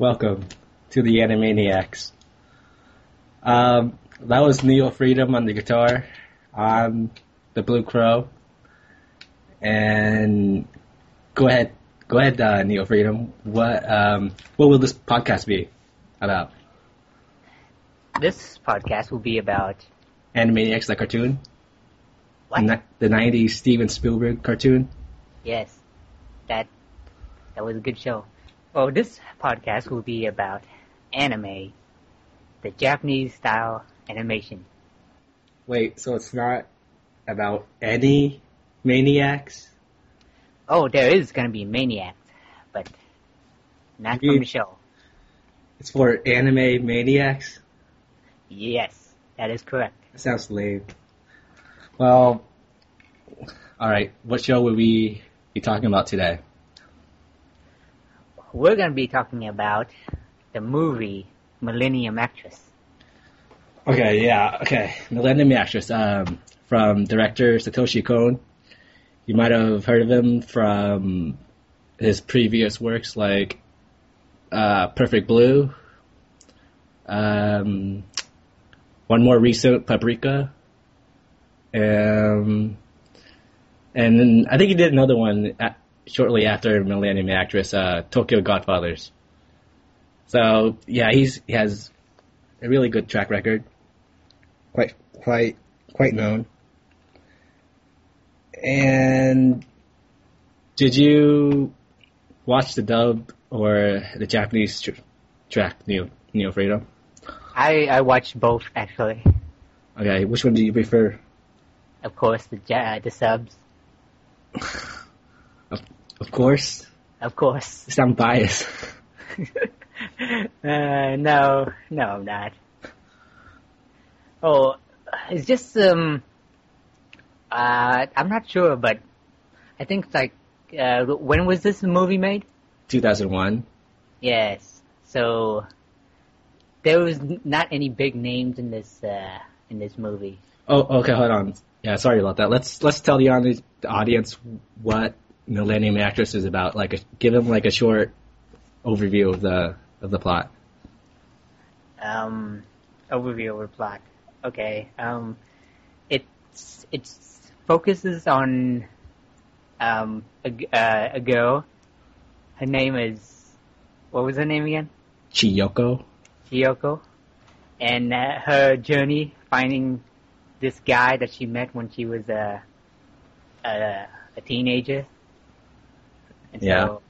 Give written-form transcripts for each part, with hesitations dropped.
Welcome to the Animaniacs. That was Neo Freedom on the guitar, on the Blue Crow, and go ahead, Neo Freedom. What will this podcast be about? This podcast will be about Animaniacs, the cartoon. what? The '90s Steven Spielberg cartoon. Yes, that was a good show. Oh, this podcast will be about anime, the Japanese style animation. Wait, so it's not about any maniacs? Oh, there is gonna be maniacs, but not from the show. It's for anime maniacs? Yes, that is correct. That sounds lame. Well, alright, what show will we be talking about today? We're gonna be talking about the movie Millennium Actress. Okay. Millennium Actress, from director Satoshi Kon. You might have heard of him from his previous works like Perfect Blue, one more recent, Paprika, and then I think he did another one shortly after Millennium Actress, Tokyo Godfathers. So yeah, he has a really good track record, quite known. And did you watch the dub or the Japanese track, Neo Freedom? I watched both actually. Okay, which one do you prefer? Of course, the subs. Of course. Of course. You sound biased. No, I'm not. Oh, it's just I'm not sure, but I think it's like when was this movie made? 2001. Yes. So there was not any big names in this movie. Oh, okay. Hold on. Yeah, sorry about that. Let's tell the audience what Millennium Actress is about. Give them a short overview of the plot. Overview of the plot. Okay. It focuses on a girl. Her name is, what was her name again? Chiyoko. And her journey finding this guy that she met when she was a teenager. And Yeah. So,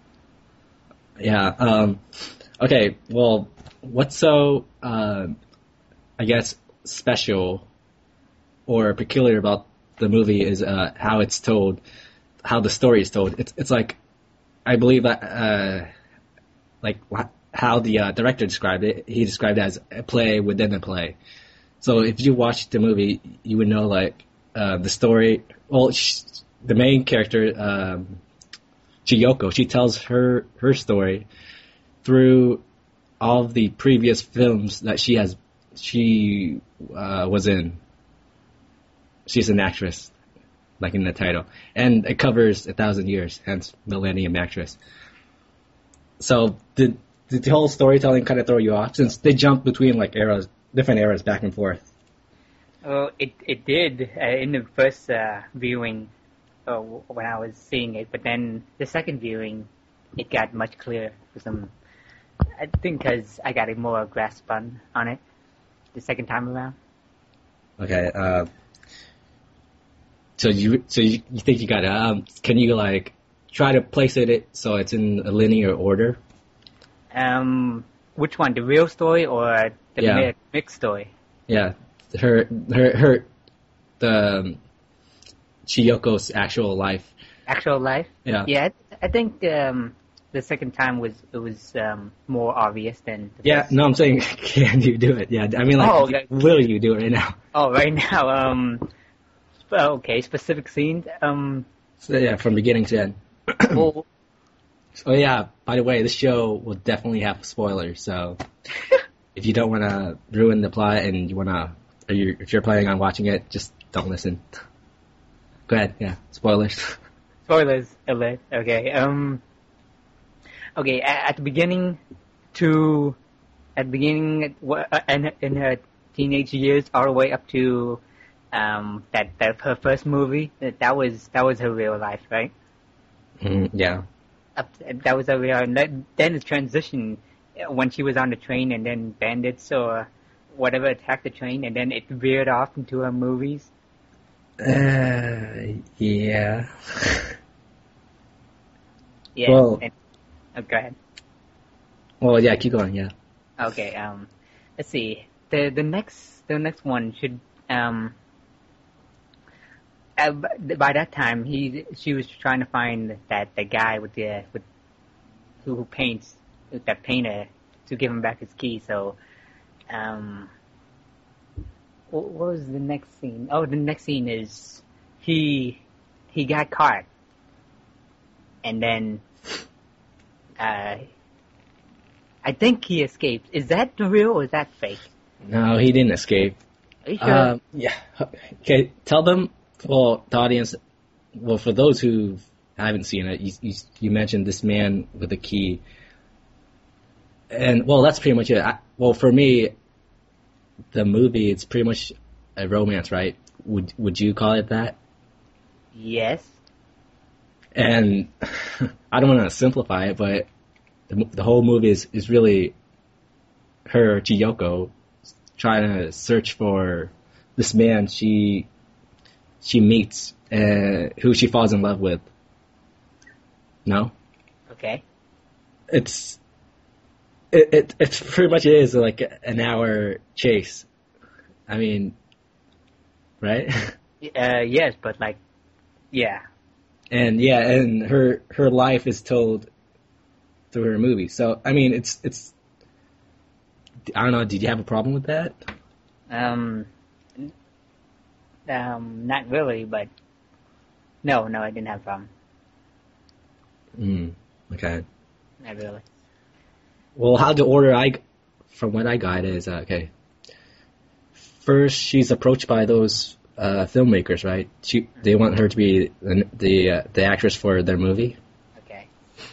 Yeah. Okay. Well, what's so I guess special or peculiar about the movie is how it's told, how the story is told. It's like, I believe that how the director described it. He described it as a play within a play. So if you watch the movie, you would know the story. Well, the main character, Chiyoko, she tells her story through all of the previous films that she was in. She's an actress, like in the title, and it covers 1,000 years, hence Millennium Actress. So did the whole storytelling kind of throw you off, since they jump between different eras back and forth? Oh, it did in the first viewing when I was seeing it, but then the second viewing, it got much clearer for some. I think because I got a more grasp on it the second time around. Okay. So you think you got it? Can you try to place it so it's in a linear order? Which one, the real story or the mixed story? Yeah, the Chiyoko's actual life. Actual life? Yeah. Yeah, I think the second time was more obvious than the Yeah, first. no, I'm saying, can you do it? Yeah, I mean, will you do it right now? Oh, right now, okay, specific scenes. So, yeah, from beginning to end. Well, Oh yeah, by the way, this show will definitely have spoilers, so if you don't want to ruin the plot and if you're planning on watching it, just don't listen. Go ahead, yeah, spoilers. spoilers alert. Okay. Okay. At the beginning, to at the beginning in her teenage years, all the way up to that her first movie. That was her real life, right? Yeah. That was her real. And then the transition when she was on the train, and then bandits or whatever attacked the train, and then it veered off into her movies. Yeah. Yeah. Well, go ahead. Well, yeah, keep going. Yeah. Okay. Let's see. The next one should by that time she was trying to find the guy who paints, that painter, to give him back his key. So what was the next scene? Oh, the next scene is he got caught, and then I think he escaped. Is that real or is that fake? No, he didn't escape. Are you sure? Yeah. Okay, tell them, well, the audience, well, for those who haven't seen it, you mentioned this man with the key. And, well, that's pretty much it. Well, for me, the movie, it's pretty much a romance, right? Would you call it that? Yes. And I don't want to simplify it, but the whole movie is really her, Chiyoko, trying to search for this man she meets, who she falls in love with. No? Okay. It's pretty much is like an hour chase. I mean, right? Yes, but like, yeah. And her life is told through her movie. So I mean, it's I don't know. Did you have a problem with that? Not really, but no, I didn't have a problem. Okay. Not really. Well, how the order from what I got is okay. First, she's approached by those filmmakers, right? They want her to be the actress for their movie. Okay.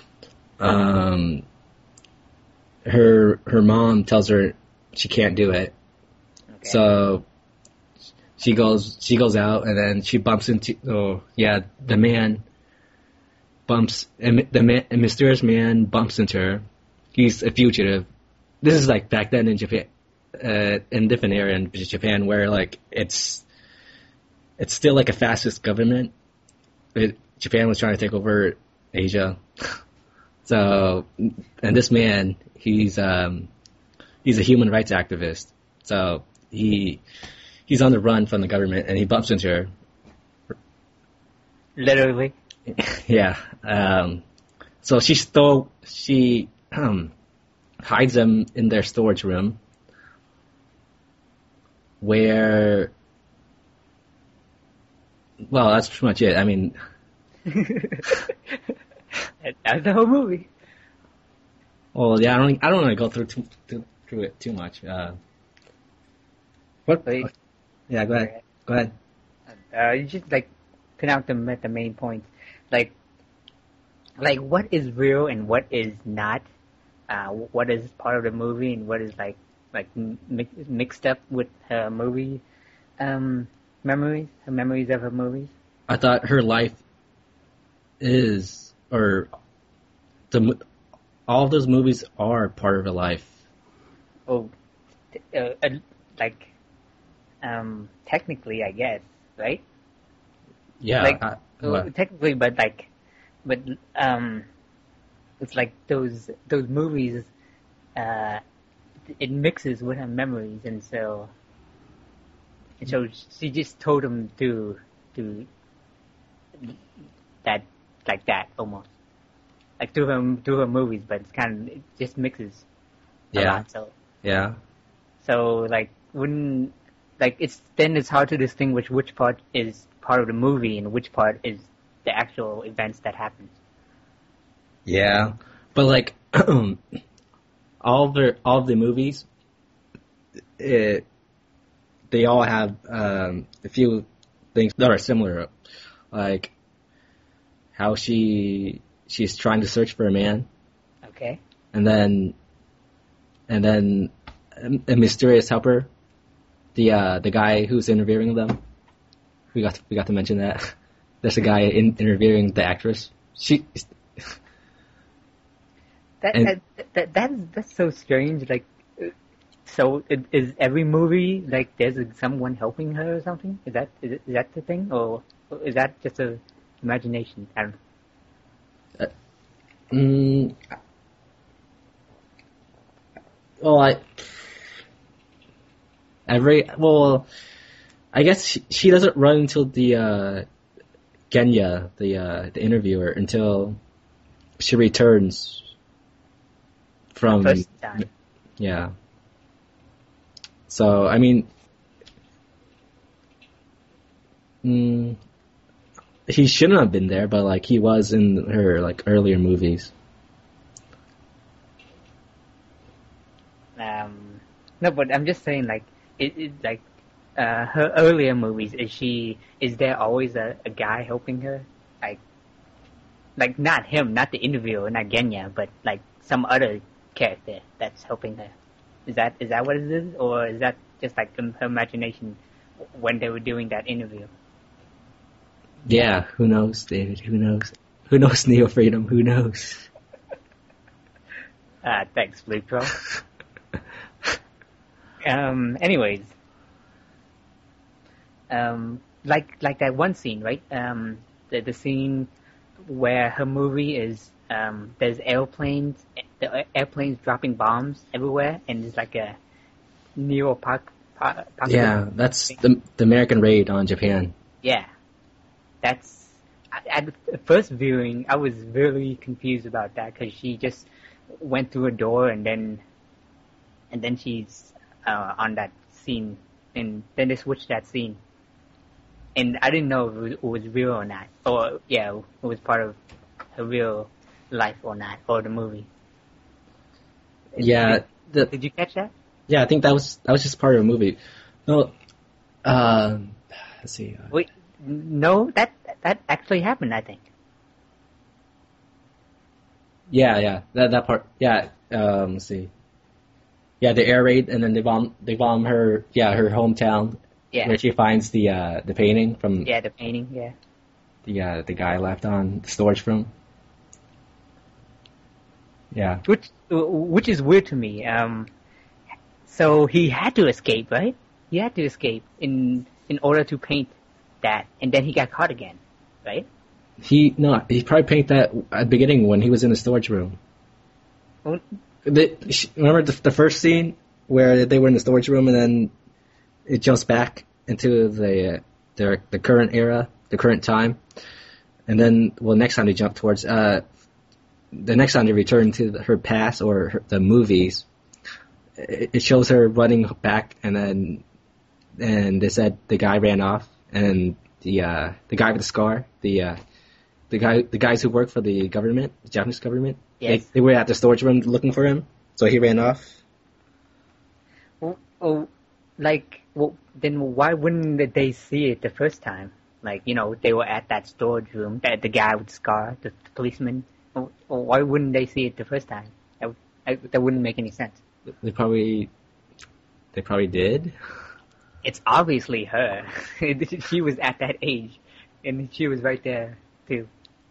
Her mom tells her she can't do it, okay. So she goes out, and then she bumps into the mysterious man bumps into her. He's a fugitive. This is like back then in Japan, in different area in Japan, where like it's still like a fascist government. Japan was trying to take over Asia. So, and this man, he's a human rights activist. So he's on the run from the government, and he bumps into her. Literally. Yeah. So she hides them in their storage room, where, well, that's pretty much it. I mean, that's the whole movie. Well, yeah, I don't want to go through it too much. What? Wait. Yeah, go ahead. You just like pin out the main points, like what is real and what is not. What is part of the movie and what is like mixed up with her movie memories, her memories of her movies. I thought her life is, or all of those movies are part of her life. Oh, technically, I guess, right? Yeah. Technically, but it's like those movies. It mixes with her memories, and so she just told him to that, like that almost, like to her movies, but it just mixes a lot. So yeah. So like it's hard to distinguish which part is part of the movie and which part is the actual events that happened. Yeah, but like all of the movies, they all have a few things that are similar, like how she's trying to search for a man. Okay. And then and then a mysterious helper, the guy who's interviewing them. We got to mention that. There's a guy interviewing the actress. That's so strange. Like, so is every movie like there's someone helping her or something? Is that the thing, or is that just a imagination? I don't know. Well, I guess she doesn't run into the Genya, the interviewer, until she returns from First time. yeah. So I mean, he shouldn't have been there, but like he was in her like earlier movies. No, but I'm just saying, like, her earlier movies, is there always a guy helping her? Like not him, not the interviewer, not Genya, but like some other character that's helping her. Is that what it is? Or is that just like her imagination when they were doing that interview? Yeah, who knows, David? Who knows? Who knows, Neo Freedom? Who knows? Thanks, Blue Pro. Anyways, like that one scene, right? The scene where her movie is, there's airplanes, the airplanes dropping bombs everywhere, and it's like a yeah, that's the American raid on Japan. Yeah, that's at the first viewing, I was really confused about that because she just went through a door and then she's on that scene, and then they switched that scene, and I didn't know if it was real or not, or yeah, it was part of her real life or not, or the movie. Yeah, did you catch that? Yeah, I think that was just part of the movie. No, let's see. Wait, no, that actually happened, I think. Yeah, that part. Yeah, let's see. Yeah, the air raid, and then they bomb her. Yeah, her hometown. Yeah. Where she finds the painting from. Yeah, the painting. Yeah. The guy left on the storage room. Yeah. Which is weird to me. So he had to escape, right? He had to escape in order to paint that, and then he got caught again, right? He probably painted that at the beginning when he was in the storage room. Well, Remember the first scene where they were in the storage room, and then it jumps back into the current era, the current time, and then next time they jump towards the next time they return to her past or the movies, it shows her running back, and they said the guy ran off, and the guy with the scar, the guys who work for the government, the Japanese government, yes. they were at the storage room looking for him, so he ran off. Then why wouldn't they see it the first time? Like, they were at that storage room, the guy with the scar, the policeman. Why wouldn't they see it the first time? That wouldn't make any sense. They probably did. It's obviously her. She was at that age, and she was right there too.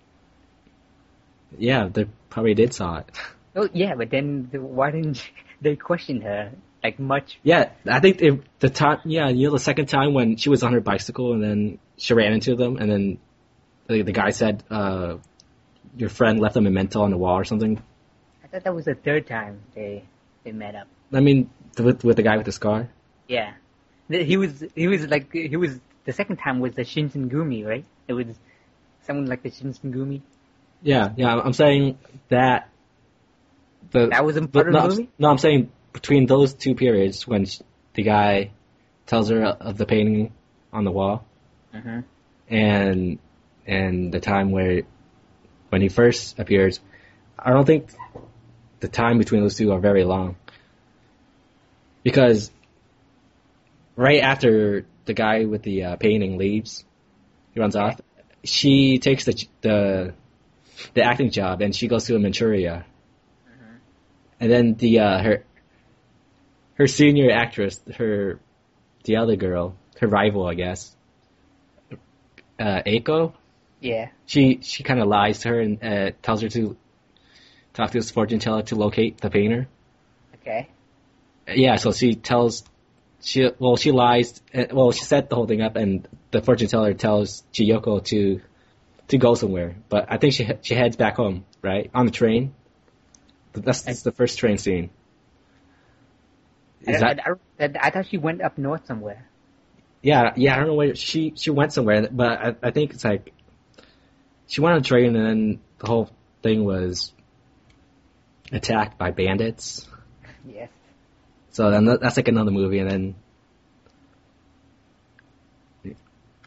Yeah, they probably did saw it. Oh yeah, but then why didn't they question her like much? Yeah, I think the second time when she was on her bicycle and then she ran into them, and then the guy said, "Your friend left a memento on the wall" or something. I thought that was the third time they met up. I mean, with the guy with the scar. Yeah, he was the second time was the Shinsengumi, right? It was someone like the Shinsengumi. Yeah, I'm saying that. That was in part of the movie? No, I'm saying between those two periods when the guy tells her of the painting on the wall, mm-hmm. and the time when he first appears, I don't think the time between those two are very long. Because right after the guy with the painting leaves, he runs off, she takes the acting job and she goes to Manchuria. And then her senior actress, the other girl, her rival, I guess, Eiko. Yeah. She kind of lies to her and tells her to talk to this fortune teller to locate the painter. Okay. Yeah, so she lies. She set the whole thing up, and the fortune teller tells Chiyoko to go somewhere. But I think she heads back home, right, on the train. That's the first train scene. I thought she went up north somewhere. Yeah. I don't know where she went somewhere, but I think it's like she went on a train, and then the whole thing was attacked by bandits. Yes. So then that's like another movie, and then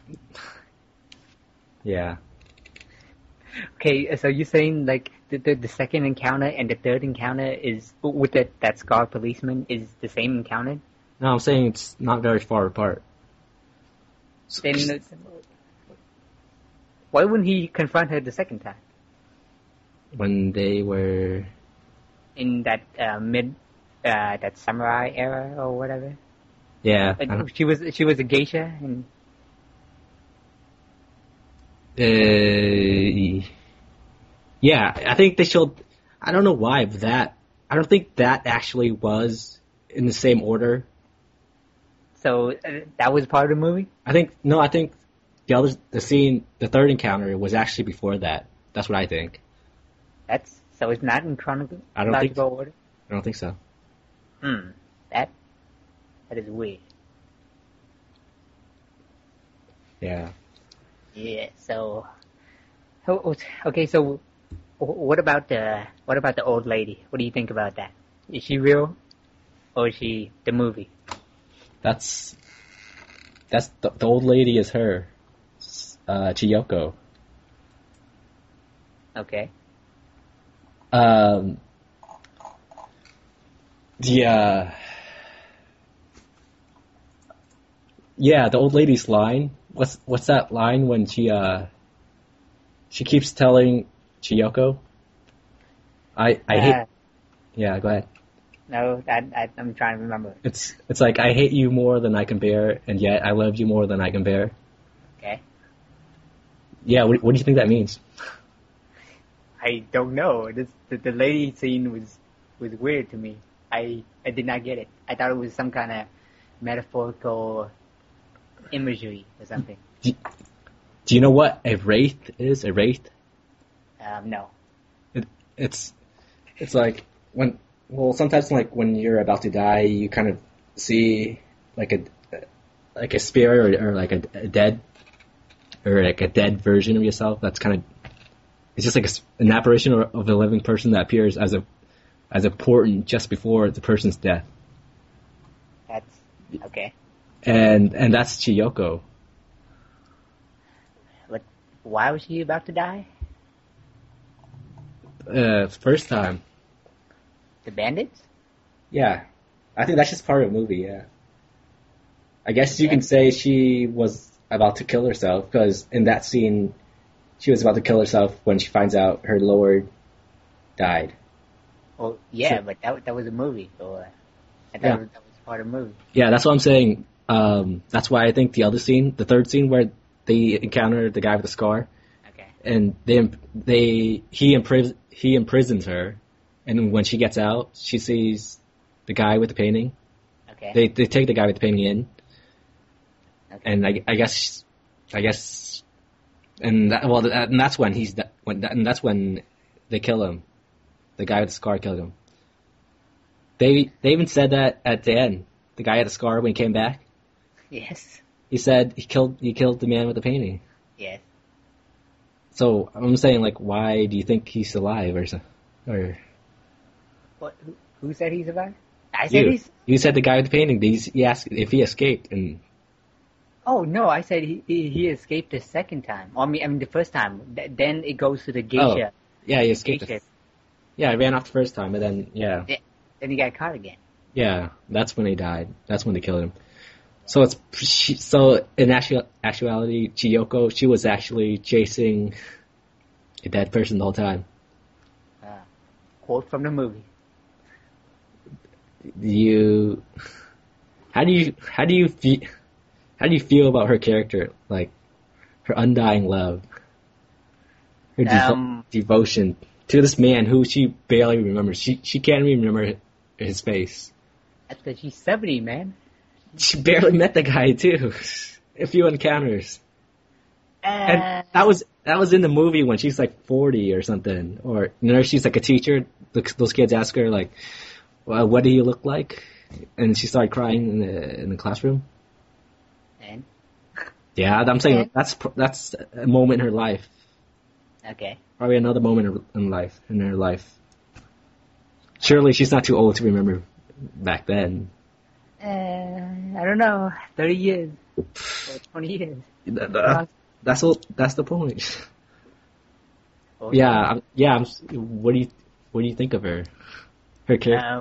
yeah. Okay, so you're saying like the second encounter and the third encounter is with that scar policeman is the same encounter? No, I'm saying it's not very far apart. Then why wouldn't he confront her the second time? When they were In that that samurai era or whatever. yeah, She was a geisha and yeah, I think they showed. I don't know why, but I don't think that actually was in the same order. so that was part of the movie. I think the third encounter was actually before that. That's what I think. So it's not in chronological I don't think so. order. I don't think so. That is weird. Yeah. Yeah. So, okay. So, what about the old lady? What do you think about that? Is she real, or is she the movie? That's the old lady is her, Chiyoko. Okay. The old lady's line. What's that line when she keeps telling Chiyoko? I hate. Yeah, go ahead. No, I'm trying to remember. It's like I hate you more than I can bear, and yet I love you more than I can bear. Okay. Yeah, what do you think that means? I don't know. The lady scene was weird to me. I did not get it. I thought it was some kind of metaphorical imagery or something. Do you know what a wraith is? A wraith? No. It's like sometimes like when you're about to die, you kind of see like a spirit or like a dead or like a dead version of yourself. That's kind of it's just like an apparition of a living person that appears as important just before the person's death. That's okay. And that's Chiyoko. But why was she about to die? First time. The bandits? Yeah. I think that's just part of the movie, yeah. I guess you can say she was about to kill herself, because in that scene, she was about to kill herself when she finds out her lord died. Well, yeah, but that was a movie, so I thought that was part of the movie. Yeah, that's what I'm saying. That's why I think the other scene, the third scene where they encounter the guy with the scar, Okay. and he imprisons her, and when she gets out, she sees the guy with the painting. Okay. They take the guy with the painting in, Okay. and I guess, and that's when that's when they kill him. The guy with the scar killed him. They even said that at the end. The guy had the scar when he came back. Yes. He said he killed the man with the painting. Yes. So I'm saying, like, why do you think he's alive or so? Or What? Who said he's alive? I said you said the guy with the painting. He asked if he escaped, and Oh no! I said he escaped the second time. I mean the first time. Then it goes to the geisha. yeah, he escaped. Geisha. Yeah, he ran off the first time, and then Then he got caught again. yeah, that's when he died. That's when they killed him. So in actuality, Chiyoko, she was actually chasing a dead person the whole time. Quote from the movie. you how do you feel about her character? Like her undying love, her devotion to this man who she barely remembers. She can't even remember his face. After she's 70, man. She barely met the guy too. A few encounters. And that was in the movie when she's like 40 or something, or she's like a teacher. Those kids ask her like, well, "What do you look like?" And she started crying in the classroom. And yeah, I'm saying that's a moment in her life. Okay. Probably another moment in her life. Surely she's not too old to remember back then. I don't know. 30 years or 20 years. That's the point. Okay. Yeah. What do you think of her? Her character.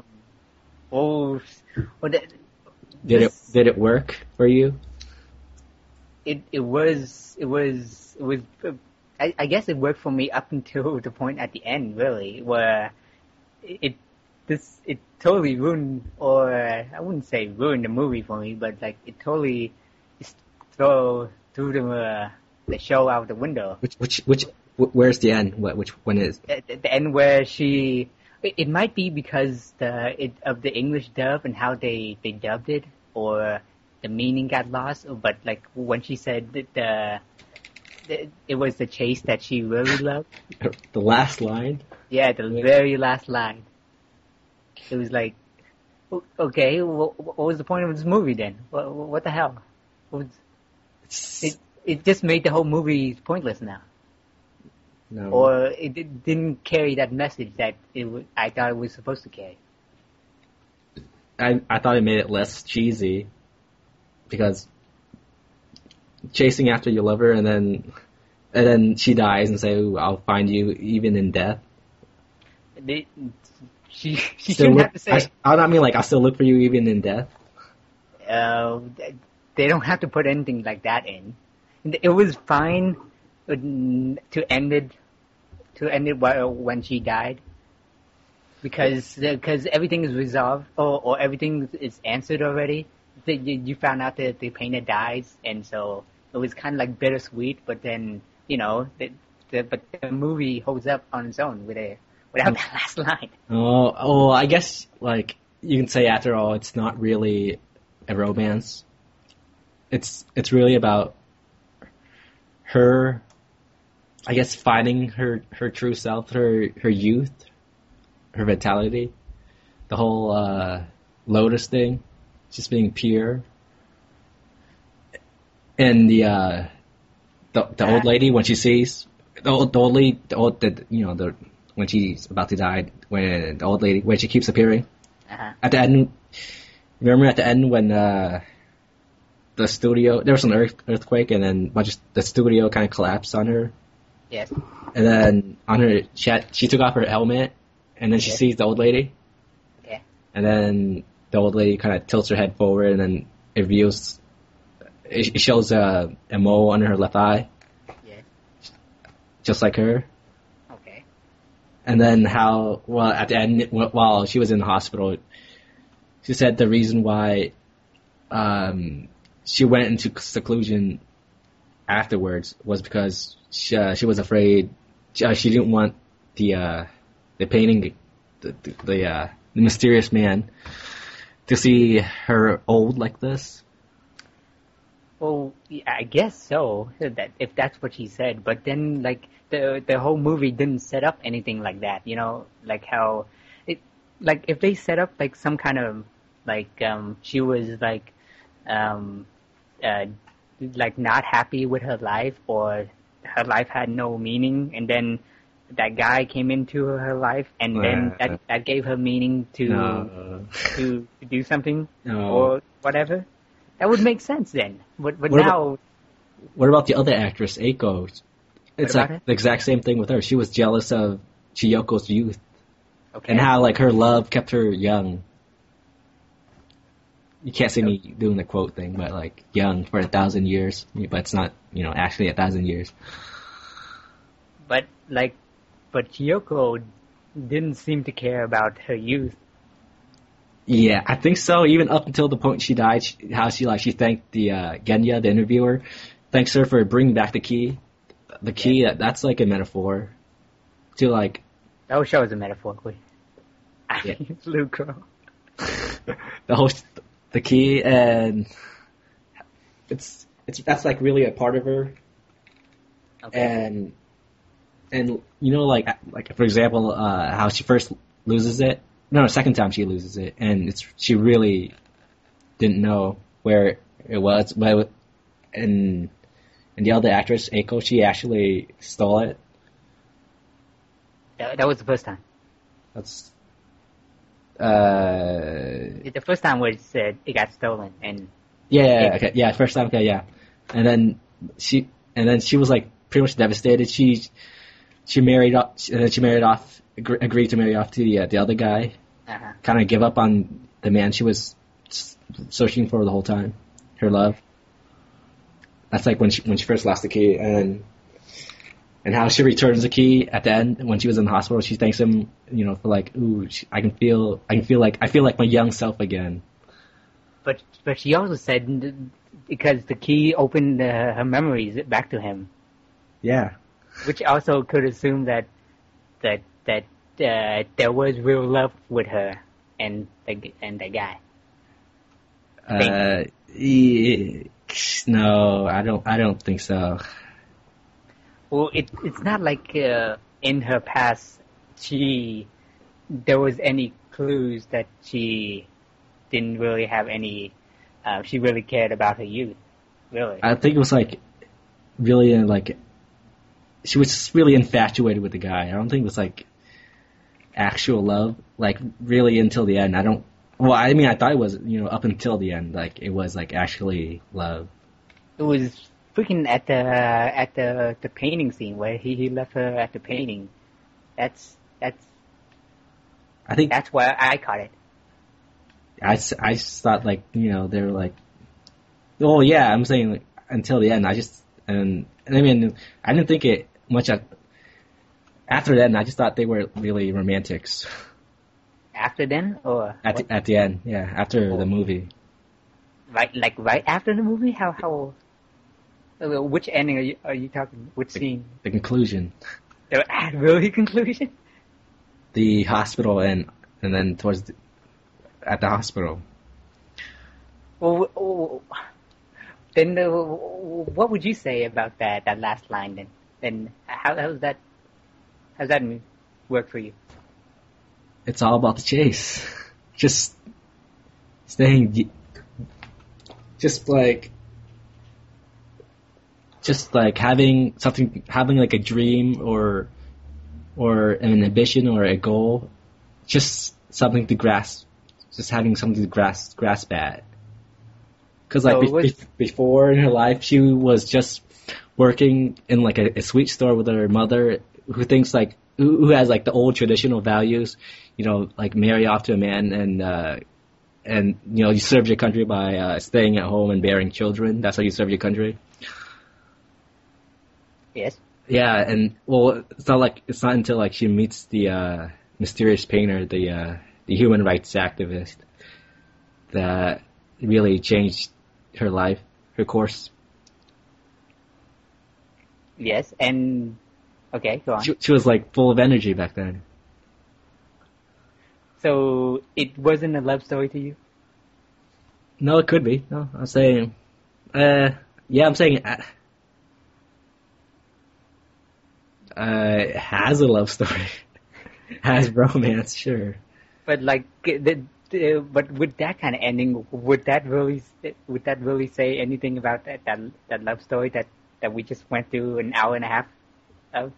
Did it work for you? It was. I guess it worked for me up until the point at the end, really, where it totally ruined, or I wouldn't say ruined the movie for me, but like it totally just threw the show out the window. Where's the end? Which one is? The end where she. It might be because of the English dub and how they dubbed it, or the meaning got lost. But like when she said that it was the chase that she really loved. The last line. Yeah, the very last line. It was like, okay, what was the point of this movie then? What the hell? It just made the whole movie pointless now. No. Or it didn't carry that message that I thought it was supposed to carry. I thought it made it less cheesy because chasing after your lover and then she dies and say, "Ooh, I'll find you even in death." She shouldn't have to say. I mean, like, I'll still look for you even in death. They don't have to put anything like that in. It was fine to end it when she died, because everything is resolved or everything is answered already. You found out that the painter dies, and so it was kind of like bittersweet. But then but the movie holds up on its own without that last line. Oh, I guess like you can say after all, it's not really a romance. It's really about her, I guess, finding her true self, her youth, her vitality, the whole Lotus thing, just being pure, and the old lady when she sees when she's about to die, when the old lady when she keeps appearing at the end. Remember at the end when the studio, there was an earthquake, and then the studio kind of collapsed on her. Yes. And then on her, she took off her helmet, and then she sees the old lady. Okay. And then the old lady kind of tilts her head forward, and then it shows a mole under her left eye. Yeah. Just like her. Okay. And then at the end, while she was in the hospital, she said the reason why she went into seclusion afterwards was because she was afraid. She didn't want the painting, the mysterious man, to see her old like this. Well, yeah, I guess so. That if that's what she said, but then like the whole movie didn't set up anything like that. Like how like if they set up like some kind of like she was like not happy with her life, or her life had no meaning, and then that guy came into her life, and then that gave her meaning to do something or whatever. That would make sense then. But now, what about the other actress, Eiko? It's like the exact same thing with her. She was jealous of Chiyoko's youth, and how like her love kept her young. You can't see me doing the quote thing, but like young for 1,000 years, but it's not, actually 1,000 years. But Chiyoko didn't seem to care about her youth. Yeah, I think so. Even up until the point she died, how she thanked the Genya, the interviewer, thanks her for bringing back the key. The key, that's like a metaphor to like. The whole show is a metaphor. I Yeah. mean, Luke Girl. the key, and it's that's like really a part of her. Okay. And you know, like for example, how she first loses it. No, second time she loses it, and she really didn't know where it was. But and the other actress, Eiko, she actually stole it. That was the first time. That's The first time was it got stolen, and okay, yeah, first time, okay, yeah, and then she was like pretty much devastated. She married off, and then she married off, agreed to marry off to the other guy. Kind of give up on the man she was searching for the whole time, her love. That's like when she first lost the key, and how she returns the key at the end when she was in the hospital. She thanks him, for like, ooh, I feel like my young self again. But she also said because the key opened her memories back to him. Yeah. Which also could assume that there was real love with her and the guy. No, I don't think so. Well, it's not like in her past there was any clues that she didn't really have any. She really cared about her youth, really. I think it was like really like she was just really infatuated with the guy. I don't think it was like actual love, like really until the end. I thought it was, up until the end, like it was like actually love. It was freaking at the painting scene where he left her at the painting. That's where I caught it. I just thought like, they were like, oh yeah, I'm saying like until the end. I didn't think it much after that, and I just thought they were really romantics. After then, or at the end, yeah, after the movie. Right after the movie? How? Which ending are you talking? Which scene? The conclusion. The really conclusion? The hospital and then at the hospital. Well, then what would you say about that last line then? And how's that work for you? It's all about the chase. Just staying, just like having like a dream or an ambition or a goal, just something to grasp, just having something to grasp at. Because before in her life, she was just working in like a sweet store with her mother, who thinks like who has like the old traditional values, like marry off to a man and you serve your country by staying at home and bearing children. That's how you serve your country. Yes. Yeah, and well, it's not until like she meets the mysterious painter, the human rights activist, that really changed her life, her course. Yes, and okay, go on. She was like full of energy back then. So it wasn't a love story to you? No, it could be. No, I'm saying, yeah, I'm saying it has a love story, has romance, sure. But like, but with that kind of ending, would that really say anything about that love story that we just went through an hour and a half of?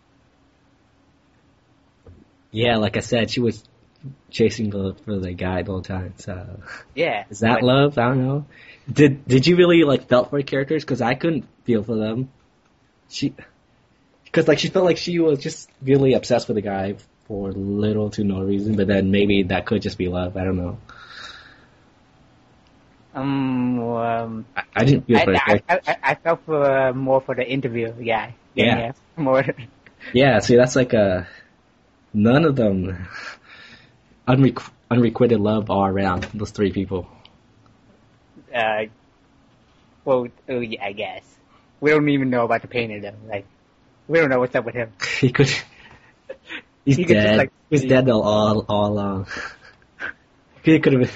Yeah, like I said, she was chasing for the guy the whole time. So yeah, is that love? I don't know. Did you really like felt for characters? Because I couldn't feel for them. Because like she felt like she was just really obsessed with the guy for little to no reason. But then maybe that could just be love. I don't know. I didn't feel for the characters. I felt more for the interview guy. Yeah. More. Yeah. See, that's like none of them unrequited love all around, those three people. Well, yeah, I guess. We don't even know about the painter, though. Like, we don't know what's up with him. He could... He's He could dead. just, like, He's dead all along. He could have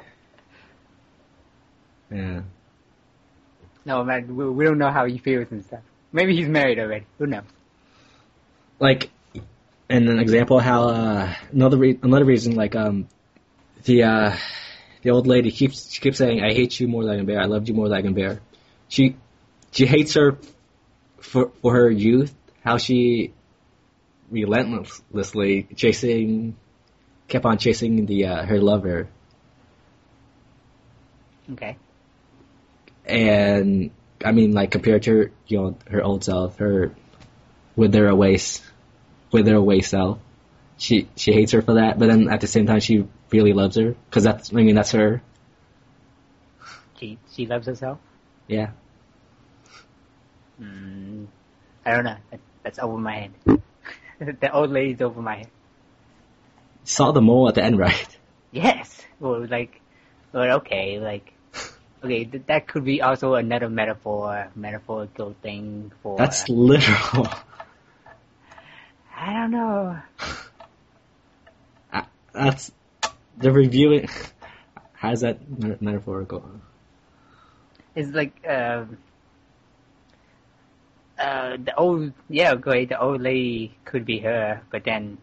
been... Yeah. No, man, we don't know how he feels and stuff. Maybe he's married already. Who knows? Like, and an example of how another reason, like the old lady she keeps saying, "I hate you more than I can bear. I loved you more than I can bear." She hates her for her youth, how she relentlessly kept on chasing her lover. Okay. And I mean, like, compared to her old self, her wither away self, she hates her for that. But then at the same time, she really loves her because that's her. She loves herself. Yeah. I don't know. That's over my head. The old lady's over my head. Saw the mole at the end, right? Yes. Well, okay, okay, that could be also another metaphorical thing for... That's literal. I don't know. That's... The reviewing... How's that metaphorical? It's like, the old... Yeah, great, the old lady could be her, but then...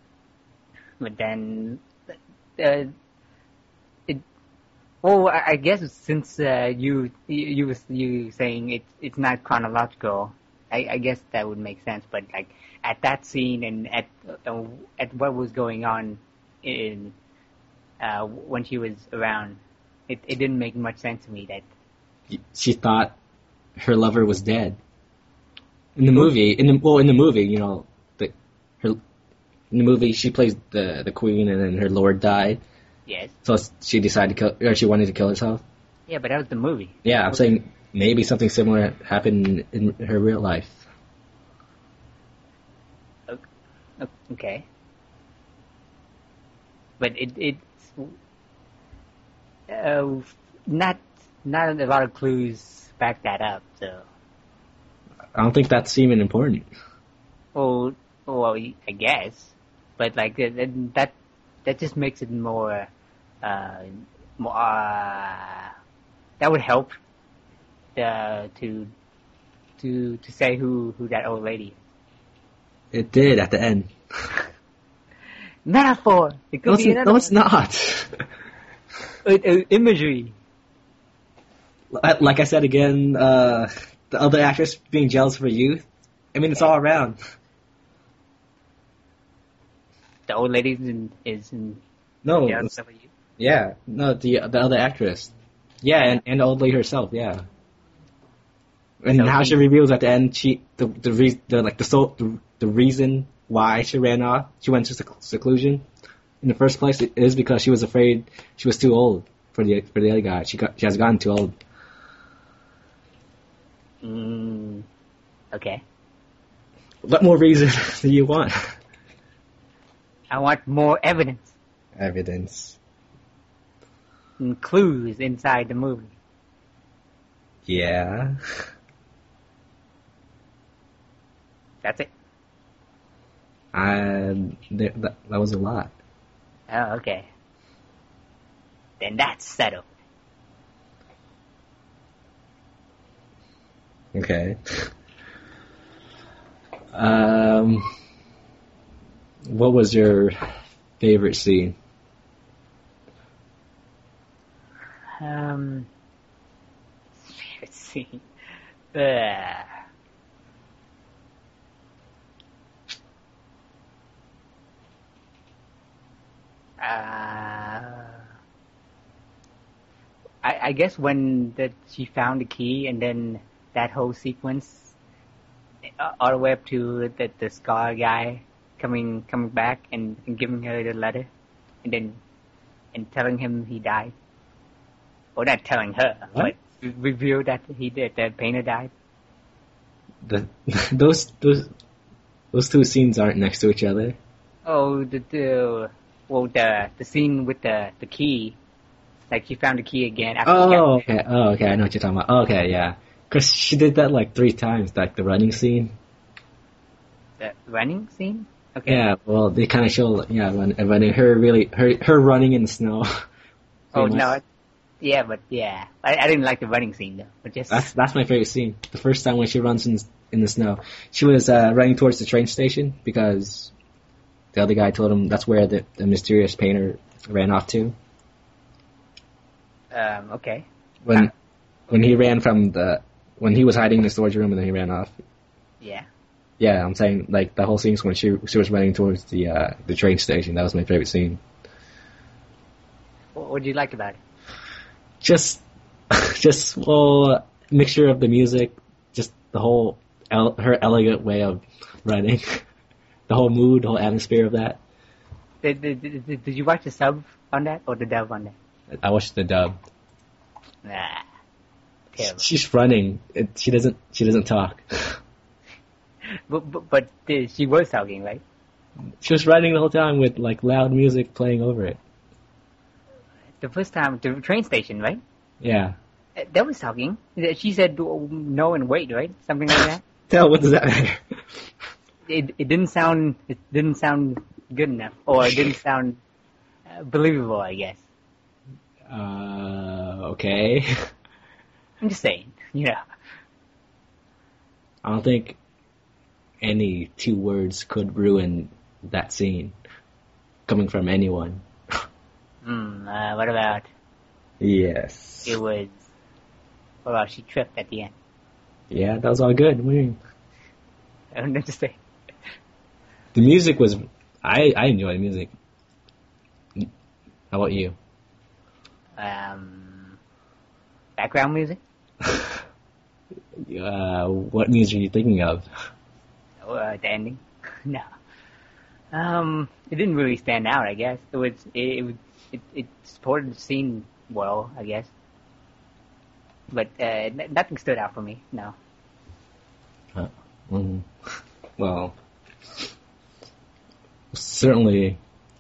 Well, I guess since you saying it's not chronological, I guess that would make sense. But like at that scene and at what was going on in when she was around, it didn't make much sense to me that she thought her lover was dead. In the movie, in the movie, she plays the queen, and then her lord died. Yes. So she decided to kill, or she wanted to kill herself. Yeah, but that was the movie. Yeah, I'm saying maybe something similar happened in her real life. Okay. But it's not a lot of clues back that up. So. I don't think that's even important. Well, I guess, but like that just makes it more, that would help to say who that old lady is. It did at the end. Metaphor. It could be no, it's not. Imagery. Like I said again, the other actress being jealous of her youth. I mean, it's all around. The old lady is in no. Yeah, no, the other actress. Yeah, and the old lady herself. Yeah. And so how she reveals at the end, the reason why she ran off, she went to seclusion in the first place is because she was afraid she was too old for the other guy. She has gotten too old. Okay. What more reason do you want? I want more evidence. Evidence. And clues inside the movie. Yeah. That's it. That was a lot. Oh, okay. Then that's settled. Okay. What was your favorite scene? Favorite scene. I guess when she found the key and then that whole sequence all the way up to the Scar guy coming back and giving her the letter and telling him he died. Or not telling her, what? But reveal that that painter died. Those two scenes aren't next to each other. Oh, the well, the scene with the key, like she found the key again after she Oh, got okay. Oh, okay. I know what you're talking about. Okay, yeah. Because she did that like 3 times, like the running scene. the running scene. Okay. Yeah, well, they kind of show, yeah, when her running in the snow. Oh Pretty much. no, yeah, but yeah, I didn't like the running scene though. But just That's my favorite scene. The first time when she runs in the snow, she was running towards the train station because the other guy told him that's where the mysterious painter ran off to. okay. When he ran when he was hiding in the storage room and then he ran off. Yeah. Yeah, I'm saying like the whole scene when she was running towards the train station. That was my favorite scene. What did you like about it? Just well, mixture of the music, just the whole her elegant way of running, the whole mood, the whole atmosphere of that. Did you watch the sub on that or the dub on that? I watched the dub. Nah. Terrible. She's running. She doesn't talk. But she was talking, right? She was running the whole time with like loud music playing over it. The first time, the train station, right? Yeah. That was talking. She said no and wait, right? Something like that. Hell, what does that matter? It didn't sound good enough, or it didn't sound believable, I guess. Okay. I'm just saying, you know. I don't think any 2 words could ruin that scene coming from anyone. What about Yes. it was? What about she tripped at the end? Yeah, that was all good. What do you mean? I don't know what to say. The music was... I enjoy the music. How about you? Background music? What music are you thinking of? The ending? No. It didn't really stand out, I guess. It supported the scene well, I guess. But nothing stood out for me, no. Well, certainly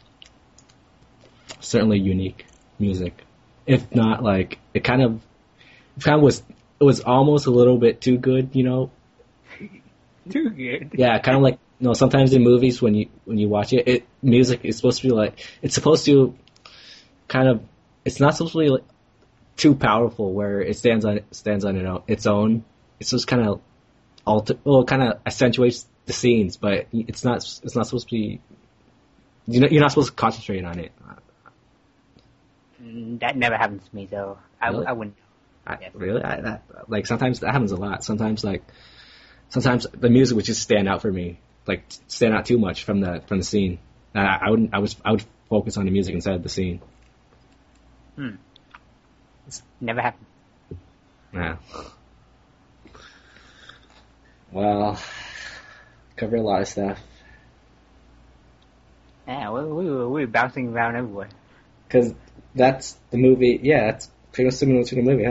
unique music. If not, like it kind of was. It was almost a little bit too good, you know. Too good. Yeah, kind of like sometimes in movies when you watch it, music is supposed to be like it's supposed to kind of it's not supposed to be like too powerful where it stands on its own. It's just kind of kind of accentuates the scenes, but it's not supposed to be. You're not supposed to concentrate on it. That never happens to me, so Really? I wouldn't. Really? Like sometimes that happens a lot. Sometimes the music would just stand out for me, like stand out too much from the scene. I would focus on the music instead of the scene. It's never happened. Yeah. Well, cover a lot of stuff. Yeah, we were bouncing around everywhere. Because that's the movie. Yeah, it's pretty much similar to the movie,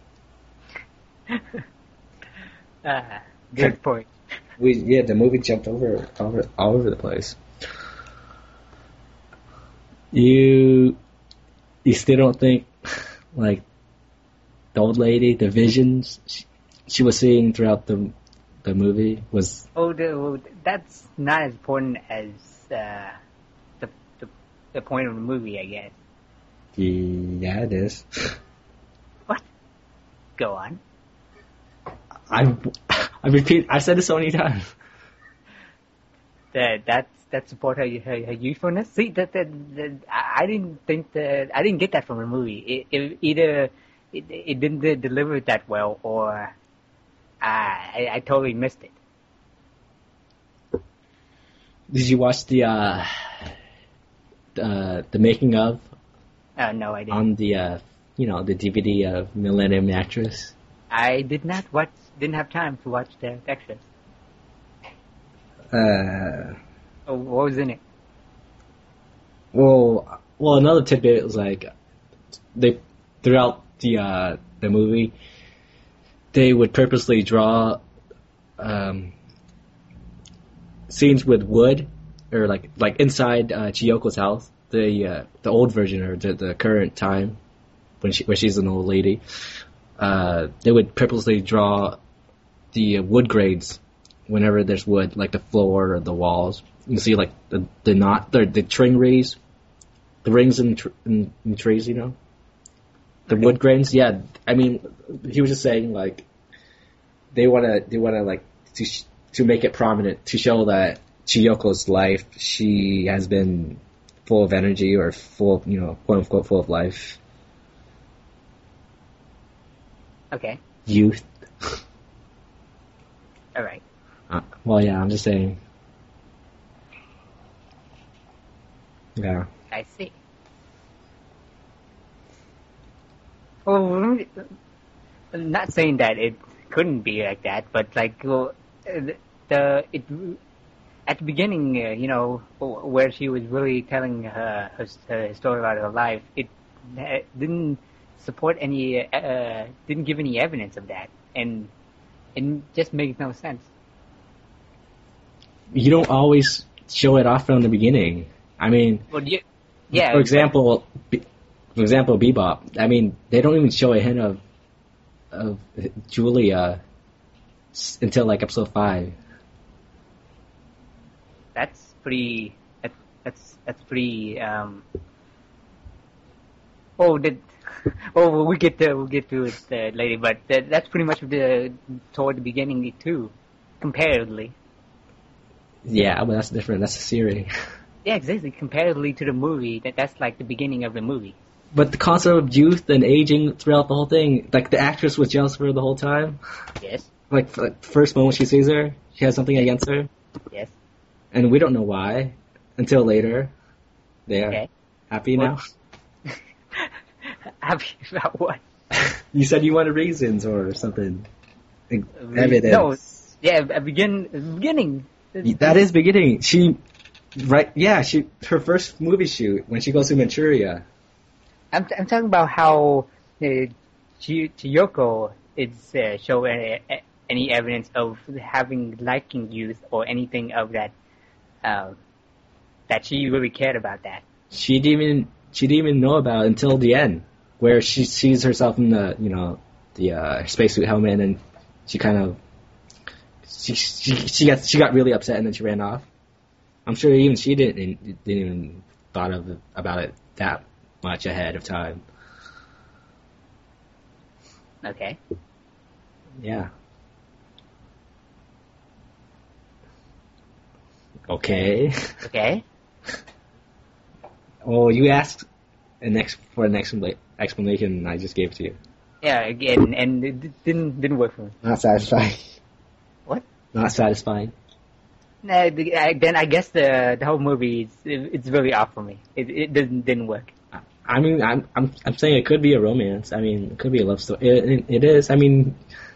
huh? Good point. The movie jumped all over the place. You still don't think like the old lady, the visions she was seeing throughout the movie was. That's not as important as the point of the movie, I guess. Yeah, it is. What? Go on. I repeat. I've said it so many times. That support her youthfulness. See, I didn't think that. I didn't get that from the movie. Either it didn't deliver it that well, or I totally missed it. Did you watch the making of? No, I didn't. On the the DVD of Millennium Actress. I did not watch. Didn't have time to watch the extras. What was in it? Well, another tidbit was like they throughout the movie they would purposely draw scenes with wood or like inside Chiyoko's house the old version or the current time where she's an old lady, they would purposely draw the wood grains whenever there's wood, like the floor or the walls. You see like the string rings, the rings in trees, you know, the wood grains. Yeah, I mean, he was just saying like they wanna like to make it prominent to show that Chiyoko's life, she has been full of energy or full of, you know, quote unquote full of life. Okay. Youth. All right. Well, yeah, I'm just saying. Yeah. I see. Well, I'm not saying that it couldn't be like that, but like at the beginning, you know, where she was really telling her story about her life, it didn't support any, didn't give any evidence of that, and it just makes no sense. You don't always show it off from the beginning. I mean, well, yeah. For example, Bebop. I mean, they don't even show a hint of Julia until like episode 5. That's pretty. That's pretty. We'll get to it later, but that's pretty much toward the beginning too, comparatively. Yeah, but that's different. That's a series. Yeah, exactly. Comparatively to the movie, that's like the beginning of the movie. But the concept of youth and aging throughout the whole thing, like the actress was jealous for her the whole time. Yes. Like first moment she sees her, she has something against her. Yes. And we don't know why until later. They are okay. Happy now. Happy about what? You said you wanted reasons or something. Evidence. No. Yeah, beginning. That is beginning. Her first movie shoot when she goes to Manchuria. I'm talking about how Chiyoko is show any evidence of liking youth or anything of that that she really cared about that. She didn't even know about it until the end, where she sees herself in the spacesuit helmet, and she kind of she got really upset, and then she ran off. I'm sure even she didn't even thought about it that much ahead of time. Okay. Yeah. Okay. Okay. Well, you asked for an explanation, and I just gave it to you. Yeah, again, and it didn't work for me. Not satisfying. What? Not satisfying. No, then I guess the whole movie it's really off for me. It didn't work. I mean, I'm saying it could be a romance. I mean, it could be a love story. It is. I mean,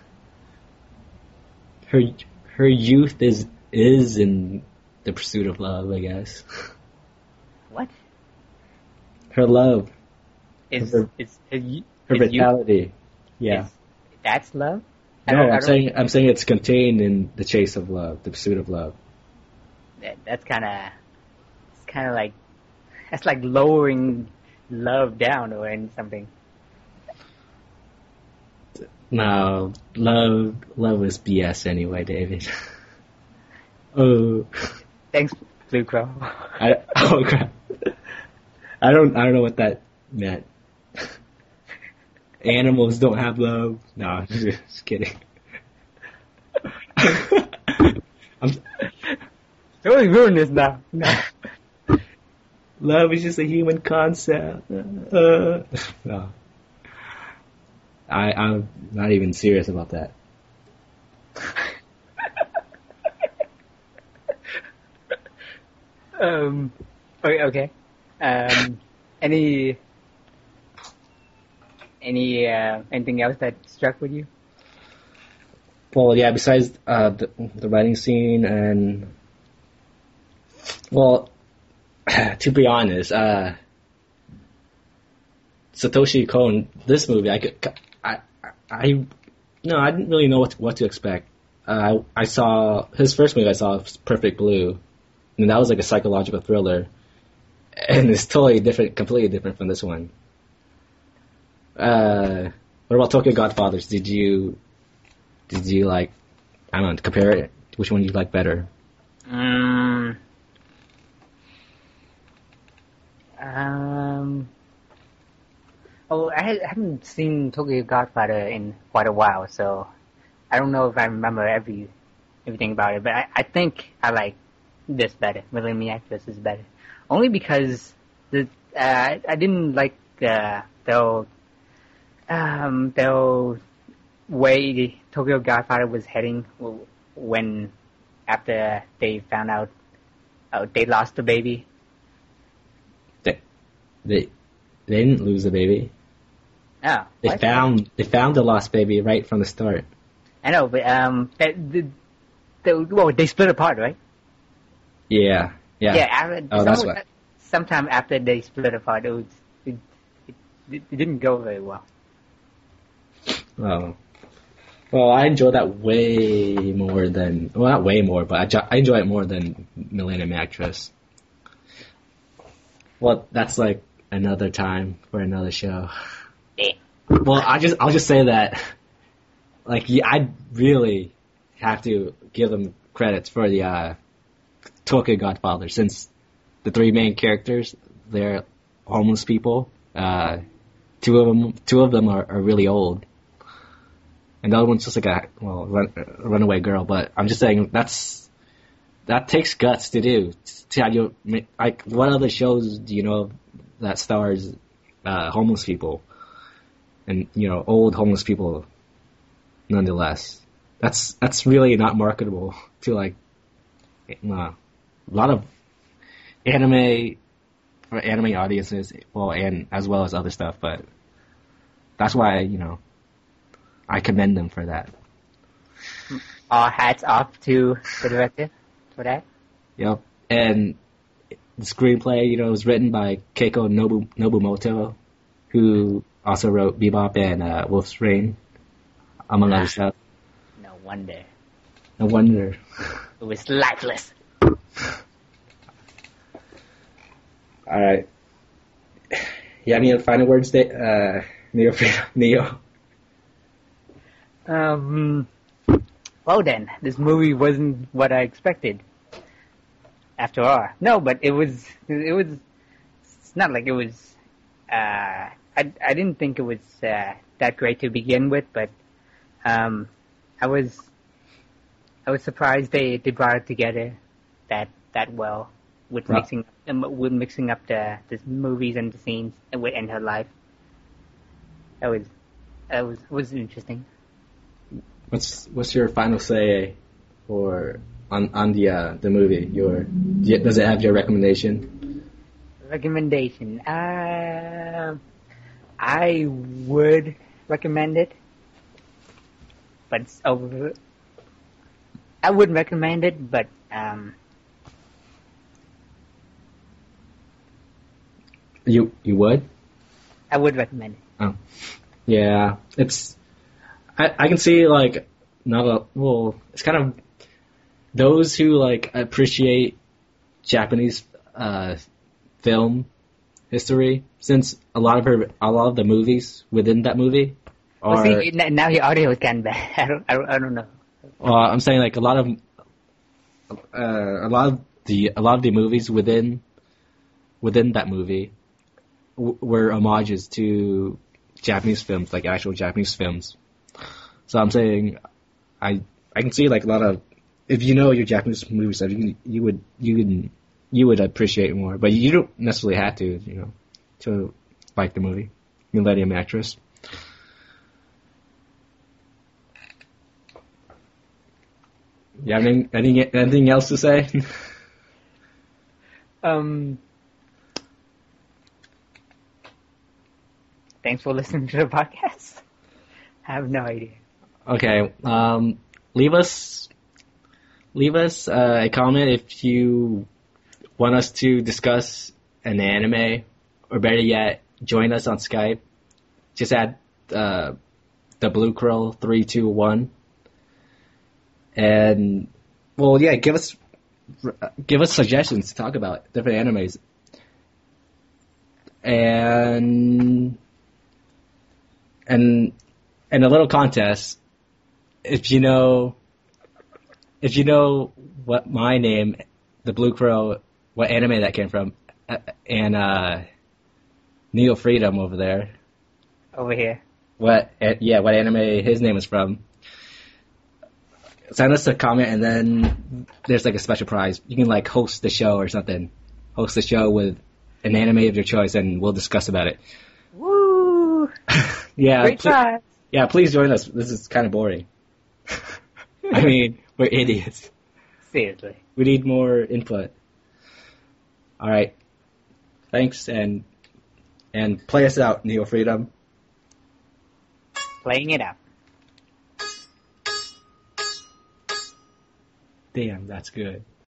her youth is in the pursuit of love, I guess. What? Her love. Her vitality. Yeah. That's love? No, I'm saying it's contained in the chase of love, the pursuit of love. That's kind of like, that's like lowering love down or something. No, love is BS anyway, David. Oh. Thanks, Blue Crow. Oh crap! I don't know what that meant. Animals don't have love. No, just kidding. Totally ruined this now. No. Love is just a human concept. No. I'm not even serious about that. Okay. Anything else that struck with you? Well, yeah. Besides the writing scene and, well, to be honest, Satoshi Kon, this movie, I didn't really know what to expect. I saw his first movie. I saw Perfect Blue, and that was like a psychological thriller. and it's totally different, completely different from this one. What about Tokyo Godfathers? Did you like? I don't know. Compare it. Which one you like better? Um, Oh, I haven't seen Tokyo Godfather in quite a while, so I don't know if I remember everything about it. But I think I like this better. Millennium Actress is better, only because I didn't like the way Tokyo Godfather was heading when after they found out they lost the baby. They didn't lose the baby. Oh, They what? found the lost baby right from the start. I know, but they split apart, right? Yeah. Yeah. After, Oh, that's what. sometime after they split apart, it didn't go very well. Oh. Well, I enjoy that way more than, well, not way more, but I enjoy it more than Millennium Actress. Well, that's like another time for another show. Yeah. Well, I'll just say that, like, yeah, I really have to give them credits for the Tokyo Godfather, since the three main characters, they're homeless people. Two of them are really old, and the other one's just like a runaway girl. But I'm just saying that takes guts to do. To have you, like, what other shows do you know that stars homeless people, and old homeless people? Nonetheless, that's really not marketable to like a lot of anime for anime audiences. Well, and as well as other stuff, but that's why I commend them for that. All hats off to the director for that. Yep. And the screenplay, was written by Keiko Nobumoto, who also wrote Bebop and Wolf's Rain, among other stuff. No wonder. No wonder. It was lifeless. All right. You have any final words, Neo? Well then, this movie wasn't what I expected. After all, no, but it was. It's not like it was. I didn't think it was that great to begin with, but I was surprised they brought it together that well with Right. mixing up the movies and the scenes and her life. That was interesting. What's your final say on the movie? Does it have your recommendation? Recommendation. I would recommend it, but it's over. I would recommend it, but You would? I would recommend it. Oh, yeah. It's I can see like it's kind of those who like appreciate Japanese film history, since a lot of the movies within that movie are. Well, see, now your audio is kind of bad. I don't know. I'm saying like a lot of the movies within that movie were homages to Japanese films, like actual Japanese films. So I'm saying I can see like a lot of, if you know your Japanese movie stuff, you would appreciate it more, but you don't necessarily have to to like the movie Millennium Actress. You have anything else to say? Thanks for listening to the podcast. I have no idea. Okay. Leave us a comment if you want us to discuss an anime, or better yet, join us on Skype. Just add the Blue Crow 321, and give us suggestions to talk about different animes. and and a little contest. If you know what my name, the Blue Crow, what anime that came from, and Neo Freedom over there, Over here. what anime his name is from. Send us a comment, and then there's like a special prize. You can like host the show or something. Host the show with an anime of your choice, and we'll discuss about it. Woo! Yeah, Great try. yeah. Please join us. This is kind of boring. I mean, we're idiots. Seriously. We need more input. All right. Thanks, and play us out, Neo Freedom. Playing it out. Damn, that's good.